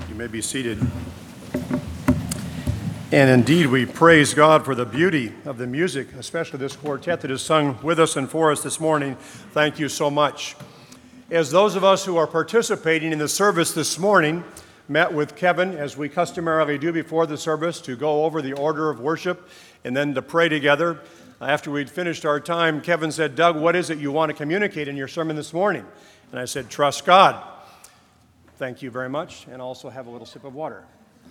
You may be seated. And indeed, we praise God for the beauty of the music, especially this quartet that is sung with us and for us this morning. Thank you so much. As those of us who are participating in the service this morning met with Kevin, as we customarily do before the service, to go over the order of worship and then to pray together. After we'd finished our time, Kevin said, "Doug, what is it you want to communicate in your sermon this morning?" And I said, "Trust God." Thank you very much, and also have a little sip of water.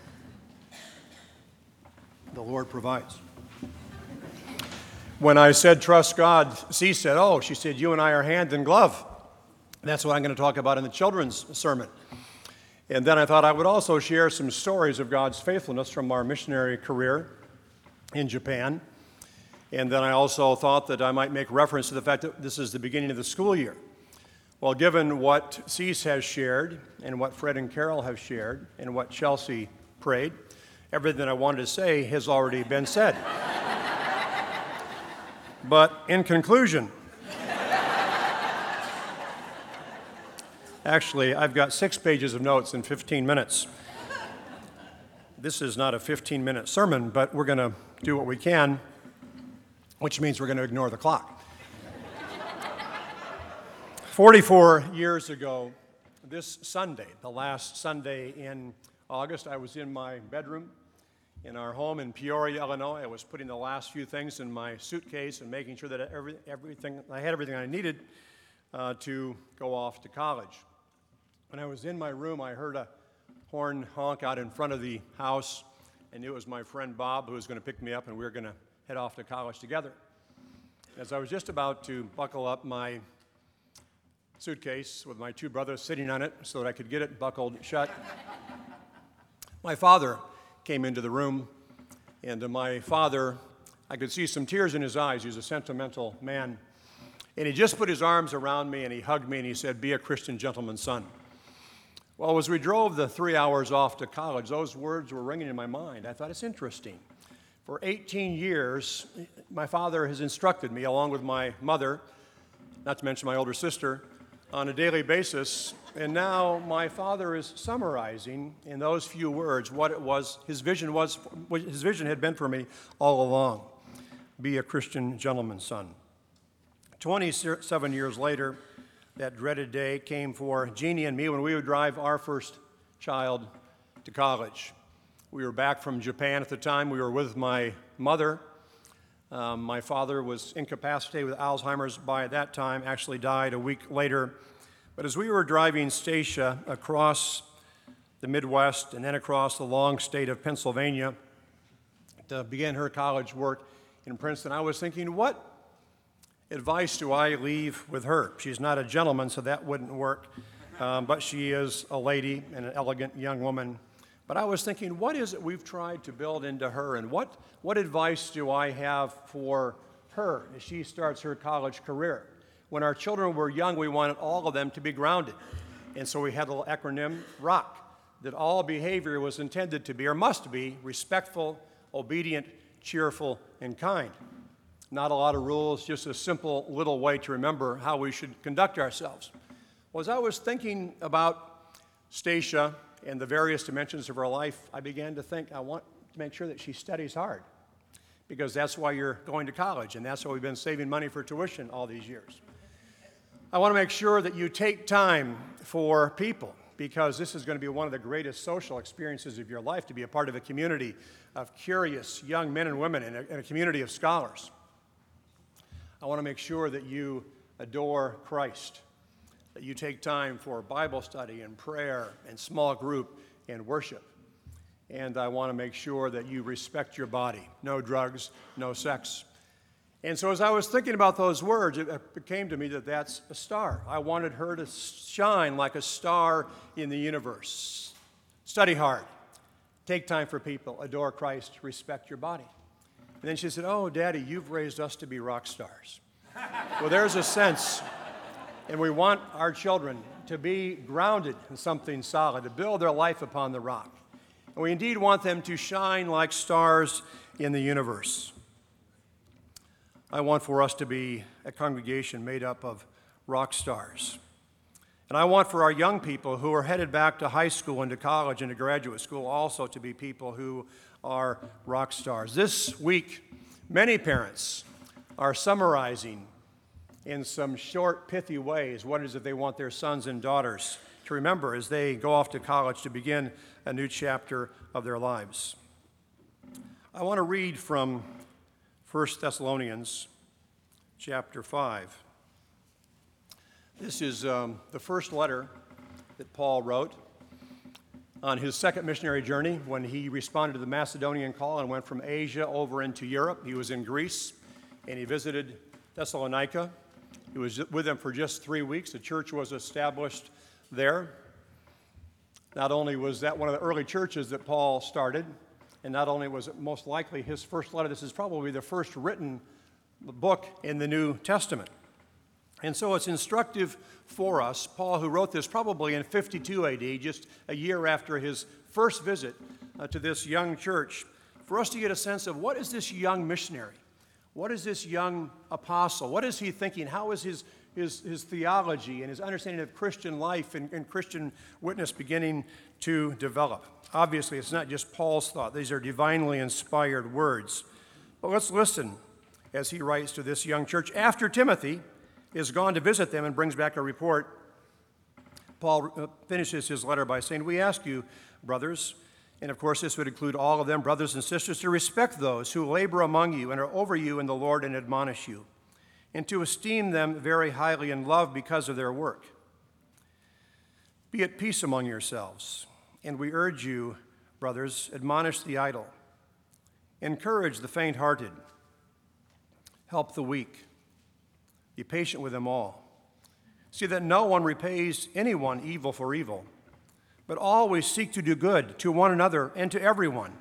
The Lord provides. When I said trust God, she said, she said, "You and I are hand in glove." That's what I'm going to talk about in the children's sermon. And then I thought I would also share some stories of God's faithfulness from our missionary career in Japan. And then I also thought that I might make reference to the fact that this is the beginning of the school year. Well, given what Cease has shared and what Fred and Carol have shared and what Chelsea prayed, everything I wanted to say has already been said. But in conclusion, actually, I've got 6 pages of notes in 15 minutes. This is not a 15-minute sermon, but we're going to do what we can, which means we're going to ignore the clock. 44 years ago, this Sunday, the last Sunday in August, I was in my bedroom in our home in Peoria, Illinois. I was putting the last few things in my suitcase and making sure that I had everything I needed to go off to college. When I was in my room, I heard a horn honk out in front of the house. I knew it was my friend Bob who was going to pick me up, and we were going to head off to college together. As I was just about to buckle up my suitcase with my 2 brothers sitting on it so that I could get it buckled shut, my father came into the room, and my father, I could see some tears in his eyes. He was a sentimental man. And he just put his arms around me, and he hugged me, and he said, "Be a Christian gentleman's son." Well, as we drove the 3 hours off to college, those words were ringing in my mind. I thought, it's interesting. For 18 years, my father has instructed me, along with my mother, not to mention my older sister, on a daily basis, and now my father is summarizing in those few words what it was, his vision had been for me all along. Be a Christian gentleman's son. 27 years later, that dreaded day came for Jeannie and me when we would drive our first child to college. We were back from Japan at the time. We were with my mother. My father was incapacitated with Alzheimer's by that time, actually died a week later. But as we were driving Stacia across the Midwest and then across the long state of Pennsylvania to begin her college work in Princeton, I was thinking, what advice do I leave with her? She's not a gentleman, so that wouldn't work, but she is a lady and an elegant young woman. But I was thinking, what is it we've tried to build into her, and what advice do I have for her as she starts her college career? When our children were young, we wanted all of them to be grounded. And so we had a little acronym, ROCK, that all behavior was intended to be, or must be, respectful, obedient, cheerful, and kind. Not a lot of rules, just a simple little way to remember how we should conduct ourselves. Well, as I was thinking about Stacia and the various dimensions of her life, I began to think, I want to make sure that she studies hard, because that's why you're going to college, and that's why we've been saving money for tuition all these years. I want to make sure that you take time for people, because this is going to be one of the greatest social experiences of your life, to be a part of a community of curious young men and women and a community of scholars. I want to make sure that you adore Christ, that you take time for Bible study and prayer and small group and worship. And I want to make sure that you respect your body. No drugs, no sex. And so as I was thinking about those words, it came to me that that's a star. I wanted her to shine like a star in the universe. Study hard. Take time for people. Adore Christ. Respect your body. And then she said, "Oh, Daddy, you've raised us to be rock stars." Well, there's a sense, and we want our children to be grounded in something solid, to build their life upon the rock. And we indeed want them to shine like stars in the universe. I want for us to be a congregation made up of rock stars. And I want for our young people who are headed back to high school and to college and to graduate school also to be people who are rock stars. This week, many parents are summarizing in some short, pithy ways what it is that they want their sons and daughters to remember as they go off to college to begin a new chapter of their lives. I want to read from 1 Thessalonians chapter 5. This is the first letter that Paul wrote on his second missionary journey when he responded to the Macedonian call and went from Asia over into Europe. He was in Greece, and he visited Thessalonica. He was with them for just 3 weeks. The church was established there. Not only was that one of the early churches that Paul started, and not only was it most likely his first letter, this is probably the first written book in the New Testament. And so it's instructive for us, Paul, who wrote this probably in 52 AD, just a year after his first visit to this young church, for us to get a sense of what is this young missionary? What is this young apostle? What is he thinking? How is his theology and his understanding of Christian life and Christian witness beginning to develop? Obviously, it's not just Paul's thought. These are divinely inspired words. But let's listen as he writes to this young church. After Timothy is gone to visit them and brings back a report, Paul finishes his letter by saying, "We ask you, brothers," and of course this would include all of them, brothers and sisters, "to respect those who labor among you and are over you in the Lord and admonish you, and to esteem them very highly in love because of their work. Be at peace among yourselves, and we urge you, brothers, admonish the idle, encourage the faint-hearted, help the weak, be patient with them all. See that no one repays anyone evil for evil, but always seek to do good to one another and to everyone.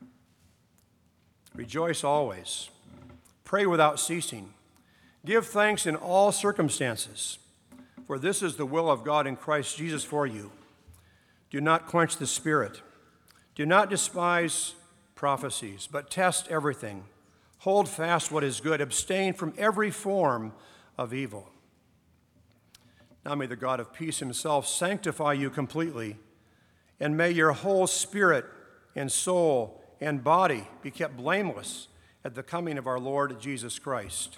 Rejoice always. Pray without ceasing. Give thanks in all circumstances, for this is the will of God in Christ Jesus for you. Do not quench the Spirit. Do not despise prophecies, but test everything. Hold fast what is good. Abstain from every form of evil. Now may the God of peace himself sanctify you completely, and may your whole spirit and soul and body be kept blameless at the coming of our Lord Jesus Christ.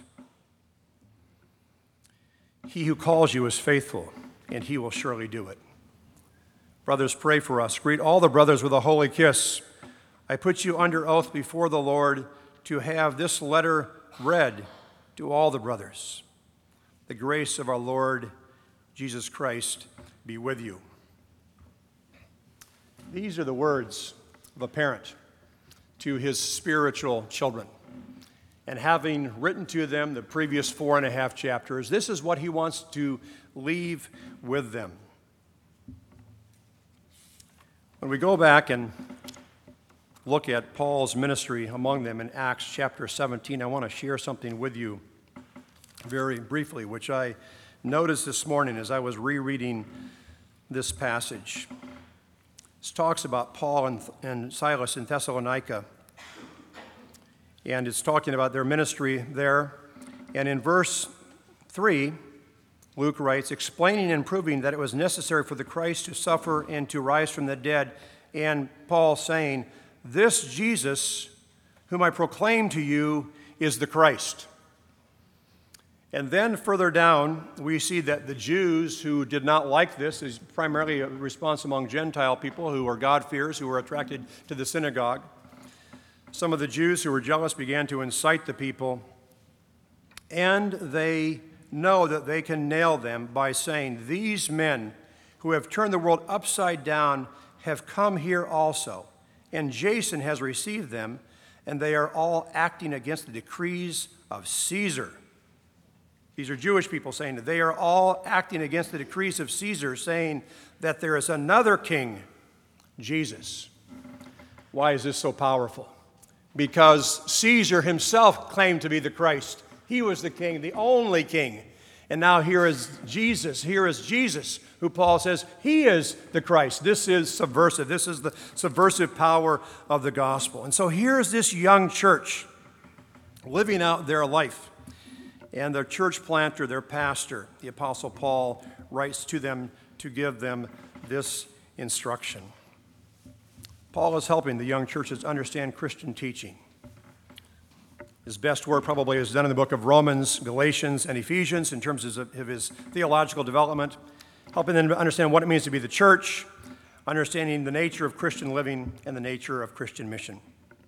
He who calls you is faithful, and he will surely do it. Brothers, pray for us. Greet all the brothers with a holy kiss. I put you under oath before the Lord to have this letter read to all the brothers. The grace of our Lord Jesus Christ be with you." These are the words of a parent to his spiritual children. And having written to them the previous 4.5 chapters, this is what he wants to leave with them. When we go back and look at Paul's ministry among them in Acts chapter 17, I want to share something with you very briefly, which I noticed this morning as I was rereading this passage. This talks about Paul and Silas in Thessalonica, and it's talking about their ministry there. And in verse 3, Luke writes, explaining and proving that it was necessary for the Christ to suffer and to rise from the dead, and Paul saying, "This Jesus, whom I proclaim to you, is the Christ." And then further down, we see that the Jews who did not like this is primarily a response among Gentile people who were God-fearers, who were attracted to the synagogue. Some of the Jews who were jealous began to incite the people, and they know that they can nail them by saying, "These men who have turned the world upside down have come here also, and Jason has received them, and they are all acting against the decrees of Caesar." These are Jewish people saying that they are all acting against the decrees of Caesar, saying that there is another king, Jesus. Why is this so powerful? Because Caesar himself claimed to be the Christ. He was the king, the only king. And now here is Jesus, who Paul says, he is the Christ. This is subversive. This is the subversive power of the gospel. And so here's this young church living out their life. And their church planter, their pastor, the Apostle Paul, writes to them to give them this instruction. Paul is helping the young churches understand Christian teaching. His best work probably is done in the book of Romans, Galatians, and Ephesians in terms of his theological development, helping them to understand what it means to be the church, understanding the nature of Christian living and the nature of Christian mission.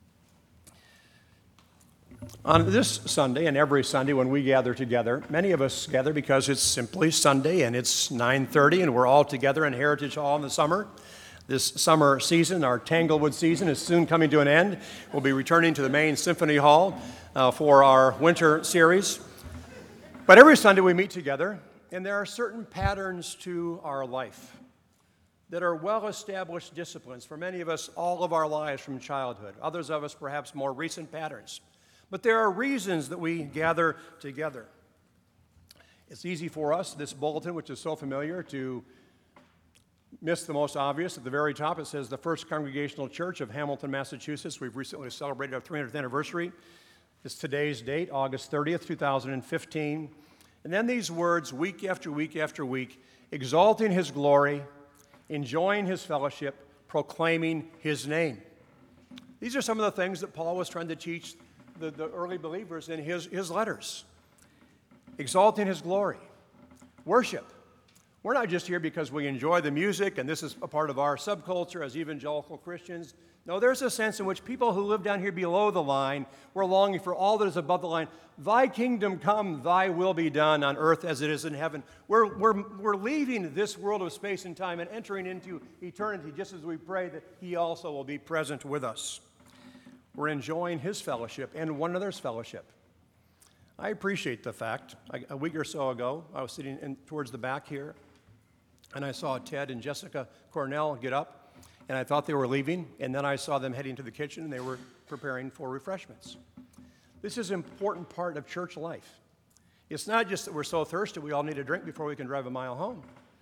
On this Sunday and every Sunday when we gather together, many of us gather because it's simply Sunday and it's 9:30 and we're all together in Heritage Hall in the summer. This summer season, our Tanglewood season, is soon coming to an end. We'll be returning to the main Symphony Hall for our winter series. But every Sunday we meet together, and there are certain patterns to our life that are well-established disciplines for many of us all of our lives from childhood. Others of us perhaps more recent patterns. But there are reasons that we gather together. It's easy for us, this bulletin, which is so familiar, to miss the most obvious. At the very top, it says the First Congregational Church of Hamilton, Massachusetts. We've recently celebrated our 300th anniversary. It's today's date, August 30th, 2015. And then these words, week after week after week, exalting His glory, enjoying His fellowship, proclaiming His name. These are some of the things that Paul was trying to teach the early believers in his letters. Exalting His glory. Worship. We're not just here because we enjoy the music and this is a part of our subculture as evangelical Christians. No, there's a sense in which people who live down here below the line, we're longing for all that is above the line. Thy kingdom come, thy will be done on earth as it is in heaven. We're leaving this world of space and time and entering into eternity just as we pray that He also will be present with us. We're enjoying His fellowship and one another's fellowship. I appreciate the fact, a week or so ago, I was sitting towards the back here, and I saw Ted and Jessica Cornell get up, and I thought they were leaving, and then I saw them heading to the kitchen, and they were preparing for refreshments. This is an important part of church life. It's not just that we're so thirsty we all need a drink before we can drive a mile home.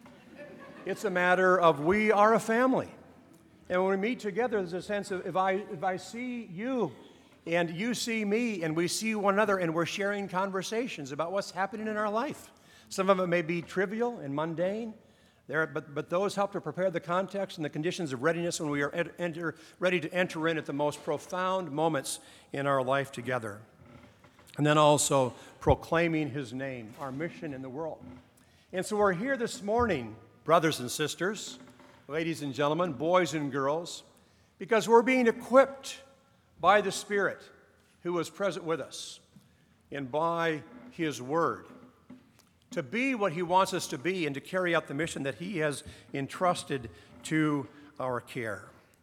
It's a matter of we are a family. And when we meet together, there's a sense of if I see you and you see me and we see one another and we're sharing conversations about what's happening in our life. Some of it may be trivial and mundane, but those help to prepare the context and the conditions of readiness when we are ready to enter in at the most profound moments in our life together. And then also proclaiming His name, our mission in the world. And so we're here this morning, brothers and sisters, ladies and gentlemen, boys and girls, because we're being equipped by the Spirit who is present with us and by His Word to be what He wants us to be and to carry out the mission that He has entrusted to our care.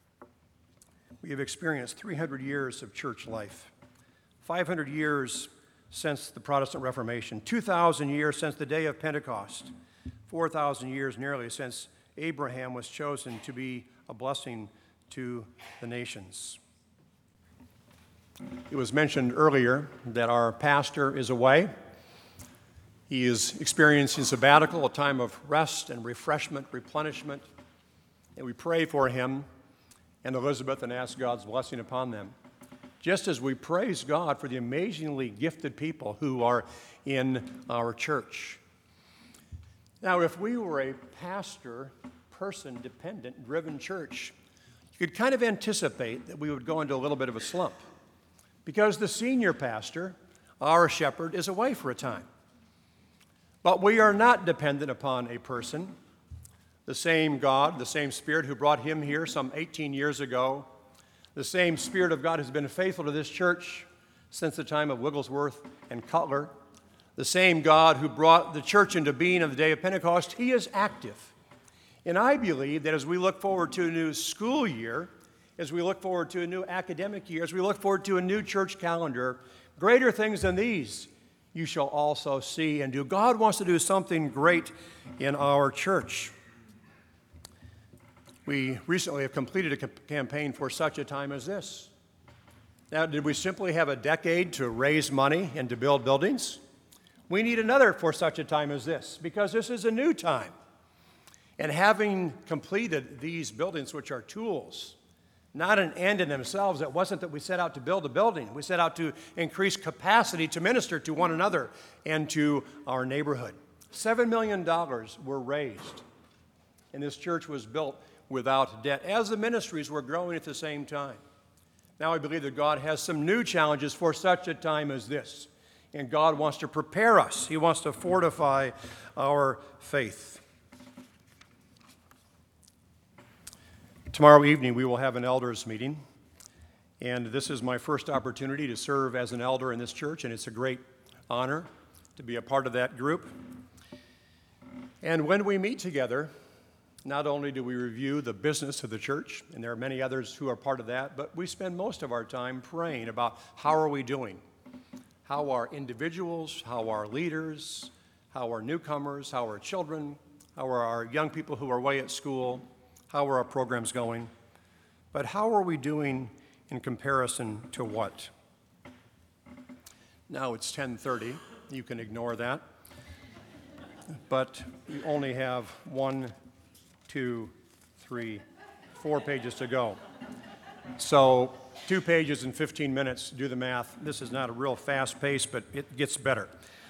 We have experienced 300 years of church life, 500 years since the Protestant Reformation, 2,000 years since the day of Pentecost, 4,000 years nearly since Abraham was chosen to be a blessing to the nations. It was mentioned earlier that our pastor is away. He is experiencing sabbatical, a time of rest and refreshment, replenishment, and we pray for him and Elizabeth and ask God's blessing upon them. Just as we praise God for the amazingly gifted people who are in our church. Now, if we were a person-dependent, driven church, you could kind of anticipate that we would go into a little bit of a slump because the senior pastor, our shepherd, is away for a time. But we are not dependent upon a person. The same God, the same Spirit who brought him here some 18 years ago, the same Spirit of God has been faithful to this church since the time of Wigglesworth and Cutler. The same God who brought the church into being on the day of Pentecost, He is active. And I believe that as we look forward to a new school year, as we look forward to a new academic year, as we look forward to a new church calendar, greater things than these you shall also see and do. God wants to do something great in our church. We recently have completed a campaign for such a time as this. Now, did we simply have a decade to raise money and to build buildings? We need another for such a time as this, because this is a new time. And having completed these buildings, which are tools, not an end in themselves, it wasn't that we set out to build a building. We set out to increase capacity to minister to one another and to our neighborhood. $7 million were raised and this church was built without debt, as the ministries were growing at the same time. Now I believe that God has some new challenges for such a time as this, and God wants to prepare us. He wants to fortify our faith. Tomorrow evening we will have an elders meeting, and this is my first opportunity to serve as an elder in this church, and it's a great honor to be a part of that group. And when we meet together, not only do we review the business of the church, and there are many others who are part of that, but we spend most of our time praying about how are we doing? How are individuals, how are leaders, how are newcomers, how are children, how are our young people who are away at school, how are our programs going? But how are we doing in comparison to what? Now it's 10:30. You can ignore that. But you only have 1, 2, 3, 4 pages to go. So 2 pages in 15 minutes, do the math. This is not a real fast pace, but it gets better.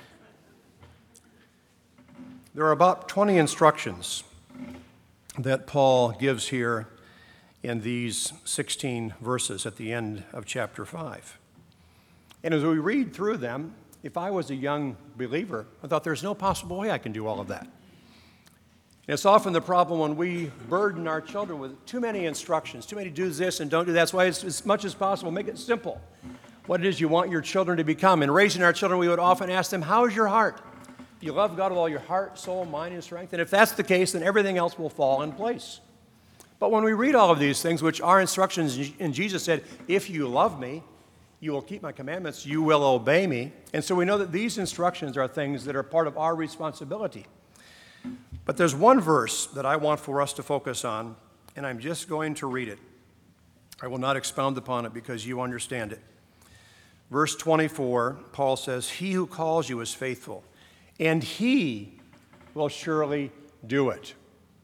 There are about 20 instructions that Paul gives here in these 16 verses at the end of chapter 5. And as we read through them, if I was a young believer, I thought there's no possible way I can do all of that. And it's often the problem when we burden our children with too many instructions, too many do this and don't do that. That's why it's, as much as possible, make it simple. What it is you want your children to become. In raising our children, we would often ask them, how is your heart? Do you love God with all your heart, soul, mind, and strength? And if that's the case, then everything else will fall in place. But when we read all of these things, which are instructions, and Jesus said, if you love me, you will keep my commandments, you will obey me. And so we know that these instructions are things that are part of our responsibility. But there's one verse that I want for us to focus on, and I'm just going to read it. I will not expound upon it because you understand it. Verse 24, Paul says, he who calls you is faithful, and he will surely do it.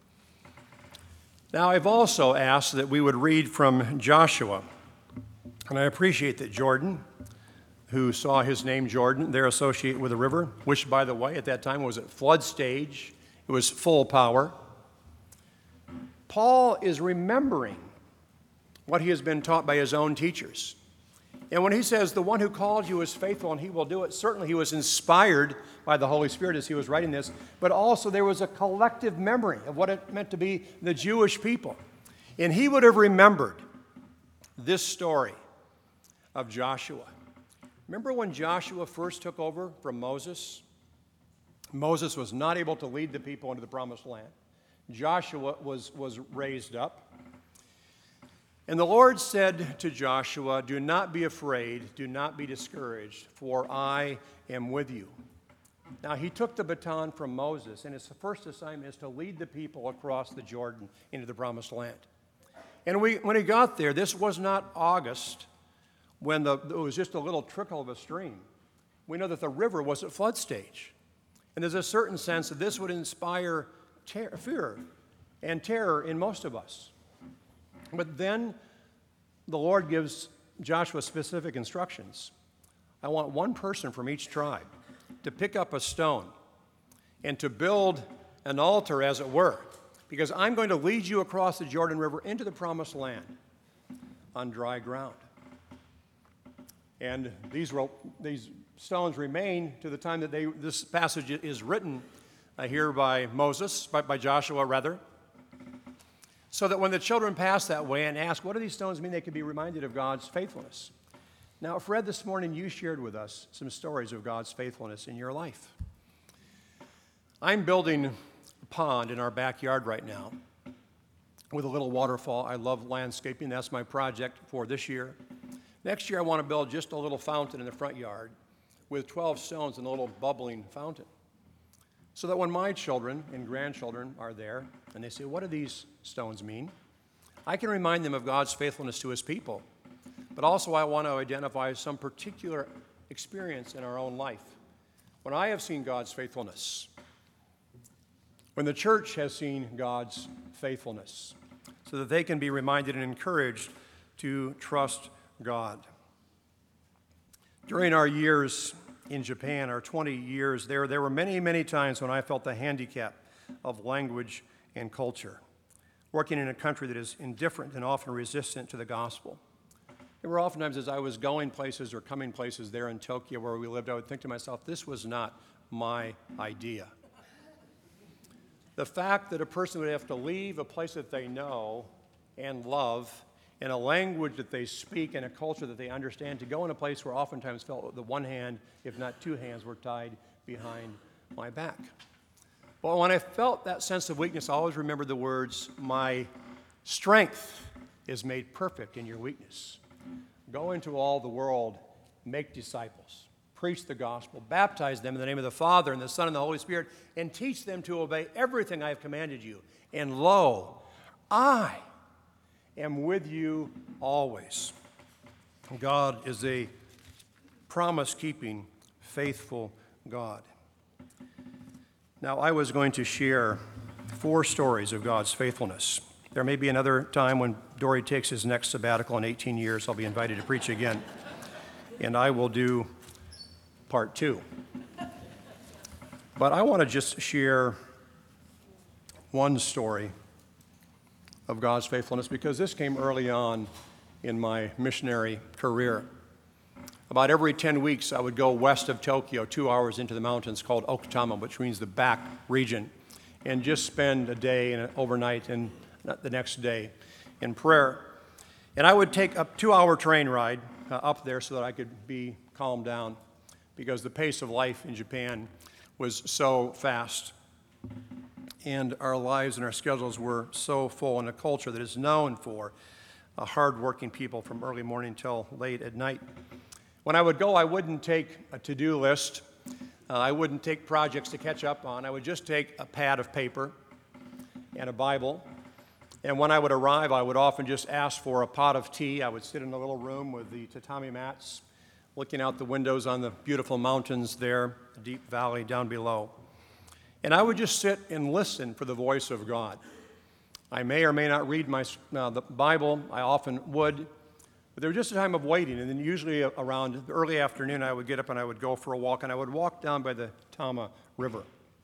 Now, I've also asked that we would read from Joshua, and I appreciate that Jordan, who saw his name Jordan there associated with the river, which, by the way, at that time was at flood stage. It was full power. Paul is remembering what he has been taught by his own teachers. And when he says, the one who calls you is faithful and he will do it, certainly he was inspired by the Holy Spirit as he was writing this, but also there was a collective memory of what it meant to be the Jewish people. And he would have remembered this story of Joshua. Remember when Joshua first took over from Moses? Moses was not able to lead the people into the promised land. Joshua was raised up. And the Lord said to Joshua, do not be afraid, do not be discouraged, for I am with you. Now, he took the baton from Moses, and his first assignment is to lead the people across the Jordan into the promised land. And when he got there, this was not August, when it was just a little trickle of a stream. We know that the river was at flood stage. And there's a certain sense that this would inspire fear and terror in most of us. But then the Lord gives Joshua specific instructions. I want one person from each tribe to pick up a stone and to build an altar, as it were, because I'm going to lead you across the Jordan River into the promised land on dry ground. And these stones remain to the time that this passage is written here by Joshua rather, so that when the children pass that way and ask, what do these stones mean, they can be reminded of God's faithfulness. Now, Fred, this morning you shared with us some stories of God's faithfulness in your life. I'm building a pond in our backyard right now with a little waterfall. I love landscaping. That's my project for this year. Next year, I want to build just a little fountain in the front yard with 12 stones and a little bubbling fountain, so that when my children and grandchildren are there and they say, what do these stones mean? I can remind them of God's faithfulness to his people, but also I want to identify some particular experience in our own life when I have seen God's faithfulness, when the church has seen God's faithfulness, so that they can be reminded and encouraged to trust God. During our years in Japan, our 20 years there were many, many times when I felt the handicap of language and culture, working in a country that is indifferent and often resistant to the gospel. There were oftentimes, as I was going places or coming places there in Tokyo where we lived, I would think to myself, this was not my idea. The fact that a person would have to leave a place that they know and love in a language that they speak and a culture that they understand to go in a place where oftentimes felt the one hand, if not two hands, were tied behind my back. But when I felt that sense of weakness, I always remembered the words, my strength is made perfect in your weakness. Go into all the world, make disciples, preach the gospel, baptize them in the name of the Father and the Son and the Holy Spirit, and teach them to obey everything I have commanded you. And lo, I am with you always. God is a promise-keeping, faithful God. Now, I was going to share 4 stories of God's faithfulness. There may be another time when Dory takes his next sabbatical in 18 years. I'll be invited to preach again, and I will do part 2. But I want to just share one story of God's faithfulness because this came early on in my missionary career. About every 10 weeks, I would go west of Tokyo, 2 hours into the mountains called Okutama, which means the back region, and just spend a day and overnight and the next day in prayer. And I would take a 2-hour train ride up there so that I could be calmed down because the pace of life in Japan was so fast. And our lives and our schedules were so full in a culture that is known for hardworking people from early morning till late at night. When I would go, I wouldn't take a to-do list. I wouldn't take projects to catch up on. I would just take a pad of paper and a Bible. And when I would arrive, I would often just ask for a pot of tea. I would sit in a little room with the tatami mats, looking out the windows on the beautiful mountains there, the deep valley down below. And I would just sit and listen for the voice of God. I may or may not read the Bible. I often would. But there was just a time of waiting, and then usually around the early afternoon, I would get up and I would go for a walk, and I would walk down by the Tama River.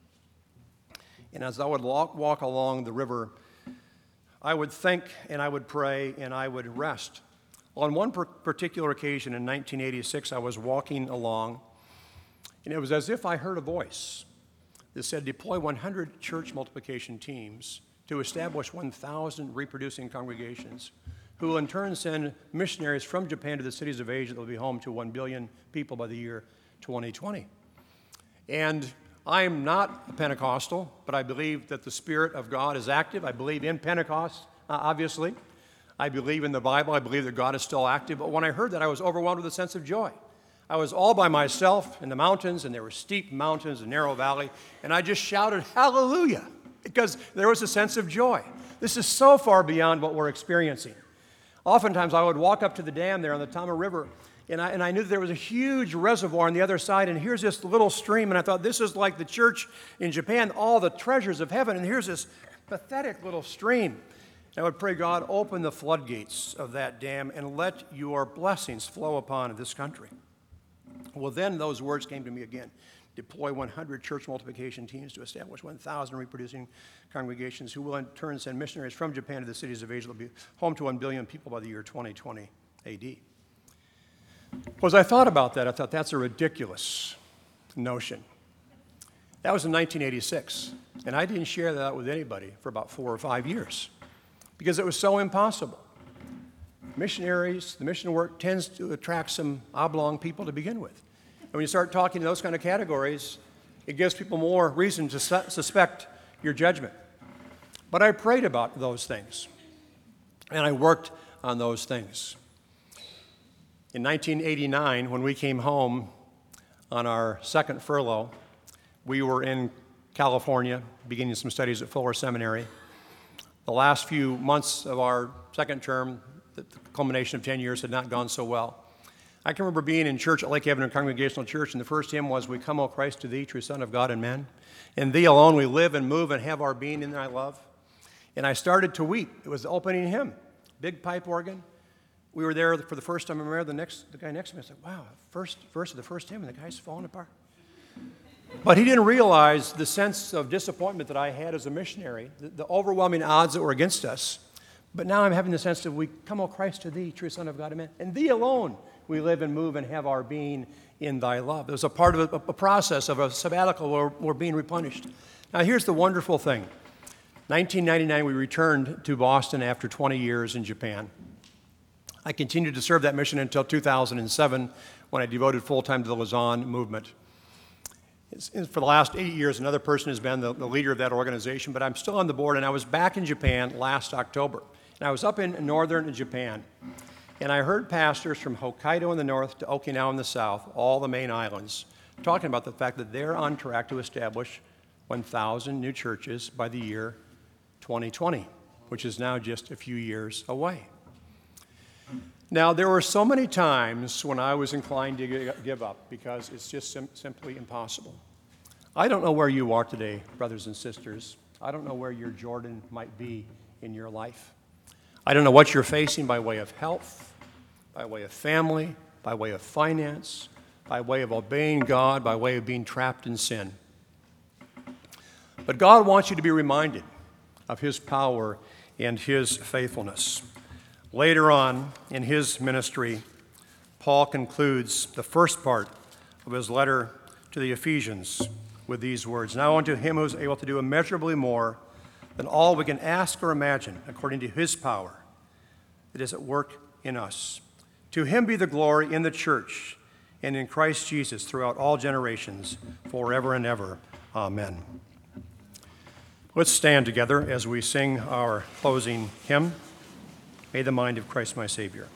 And as I would walk along the river, I would think and I would pray and I would rest. On one particular occasion in 1986, I was walking along, and it was as if I heard a voice that said, deploy 100 church multiplication teams to establish 1,000 reproducing congregations, who will in turn send missionaries from Japan to the cities of Asia that will be home to 1 billion people by the year 2020. And I am not a Pentecostal, but I believe that the Spirit of God is active. I believe in Pentecost, obviously. I believe in the Bible. I believe that God is still active. But when I heard that, I was overwhelmed with a sense of joy. I was all by myself in the mountains, and there were steep mountains and narrow valley, and I just shouted, hallelujah, because there was a sense of joy. This is so far beyond what we're experiencing. Oftentimes, I would walk up to the dam there on the Tama River, and I knew that there was a huge reservoir on the other side, and here's this little stream, and I thought, this is like the church in Japan, all the treasures of heaven, and here's this pathetic little stream. And I would pray, God, open the floodgates of that dam and let your blessings flow upon this country. Well, then those words came to me again. Deploy 100 church multiplication teams to establish 1,000 reproducing congregations who will in turn send missionaries from Japan to the cities of Asia that will be home to 1 billion people by the year 2020 AD. Well, as I thought about that, I thought that's a ridiculous notion. That was in 1986, and I didn't share that with anybody for about 4 or 5 years because it was so impossible. Missionaries, the mission work tends to attract some oblong people to begin with. And when you start talking in those kind of categories, it gives people more reason to suspect your judgment. But I prayed about those things, and I worked on those things. In 1989, when we came home on our second furlough, we were in California beginning some studies at Fuller Seminary. The last few months of our second term, the culmination of 10 years, had not gone so well. I can remember being in church at Lake Evan Congregational Church, and the first hymn was, We Come, O Christ, to Thee, true Son of God and man. In Thee alone we live and move and have our being in Thy love. And I started to weep. It was the opening hymn, big pipe organ. We were there for the first time. I remember the guy next to me, I said, wow, first verse of the first hymn, and the guy's falling apart. But he didn't realize the sense of disappointment that I had as a missionary, the overwhelming odds that were against us. But now I'm having the sense that we come, O Christ, to thee, true Son of God, amen. And thee alone we live and move and have our being in thy love. It was a part of a process of a sabbatical where we're being replenished. Now here's the wonderful thing. 1999, we returned to Boston after 20 years in Japan. I continued to serve that mission until 2007 when I devoted full-time to the Lausanne movement. For the last 8 years, another person has been the leader of that organization, but I'm still on the board, and I was back in Japan last October. And I was up in northern Japan, and I heard pastors from Hokkaido in the north to Okinawa in the south, all the main islands, talking about the fact that they're on track to establish 1,000 new churches by the year 2020, which is now just a few years away. Now, there were so many times when I was inclined to give up because it's just simply impossible. I don't know where you are today, brothers and sisters. I don't know where your Jordan might be in your life. I don't know what you're facing by way of health, by way of family, by way of finance, by way of obeying God, by way of being trapped in sin. But God wants you to be reminded of his power and his faithfulness. Later on in his ministry, Paul concludes the first part of his letter to the Ephesians with these words, "Now unto him who is able to do immeasurably more than all we can ask or imagine, according to his power that is at work in us. To him be the glory in the church and in Christ Jesus throughout all generations, forever and ever. Amen." Let's stand together as we sing our closing hymn, "May the mind of Christ my Savior."